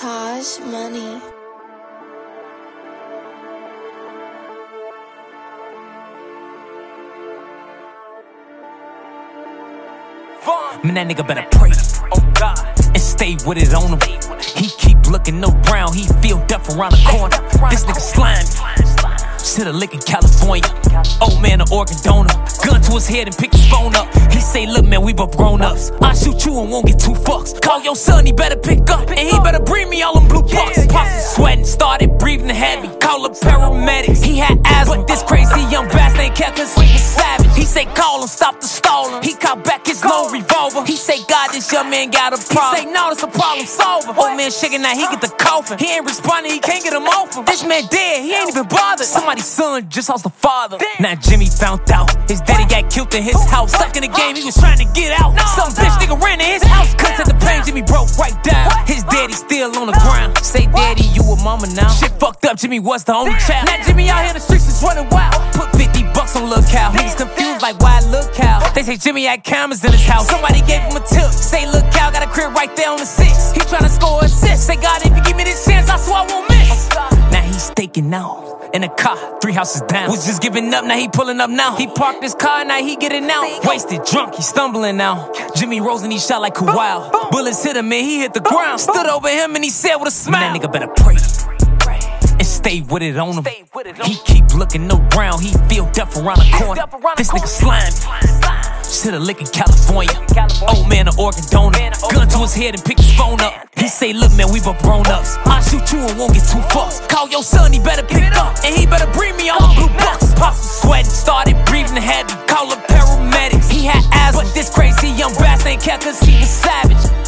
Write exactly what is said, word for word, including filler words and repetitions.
Taj Money. Man, that nigga better pray, oh God, and stay with it on him. He keep looking around, he feel death around the corner. This nigga slimy, shit a lick in California. Old man, an organ donor, gun to his head and pick his phone up. He say, look man, we both grown ups. I shoot you and won't get two fucks. Call your son, he better pick up, and he better bring me all them blue bucks. Posse sweating, started breathing heavy, call up paramedics. He had asthma, but this crazy young bastard ain't care cause he was savage. He say call him, stop the stalling. He caught back his no revolver. He say God, this young man got a problem. He say no, that's a problem solver. Old man shaking now, he get the coffin. He ain't responding, he can't get him off him. This man dead, he ain't even bothered. Somebody's son just lost the father. Now Jimmy found out his daddy got killed in his house. Stuck in the game, he was trying to get out. Some bitch nigga ran in his house. Cuts at the pain, Jimmy broke right down. His daddy still on the ground. Say daddy, you a mama now. Shit fucked up, Jimmy was the only child. Now Jimmy out here in the streets is running wild. Put fifty bucks on Lil' Cal. Niggas confused like why Lil' Cal. They say Jimmy had cameras in his house. Somebody gave him a tip. Say Lil' Cal got a crib right there on the six. He tryna score a assist. Say God, if you give me this chance, I swear I won't miss. Now he's staking out in a car, three houses down. Was just giving up, now he pulling up now. He parked his car, now he getting out. Wasted, drunk, he stumbling now. Jimmy rose and he shot like Kawhi. Bullets hit him and he hit the ground. Stood over him and he said with a smile, that nigga better pray and stay with it on him. He keep looking around, he feel death around the corner. This nigga slimy, shit a lick in California. Old man, an organ donor, gun to his head and pick his phone up. He say, look man, we both grown ups. I shoot you and won't get two fucks. Call your son, he better pick up, and he better bring me all the blue bucks. Posse sweating, started breathing heavy, call up paramedics. He had asthma, but this crazy young bastard ain't care cause he was savage.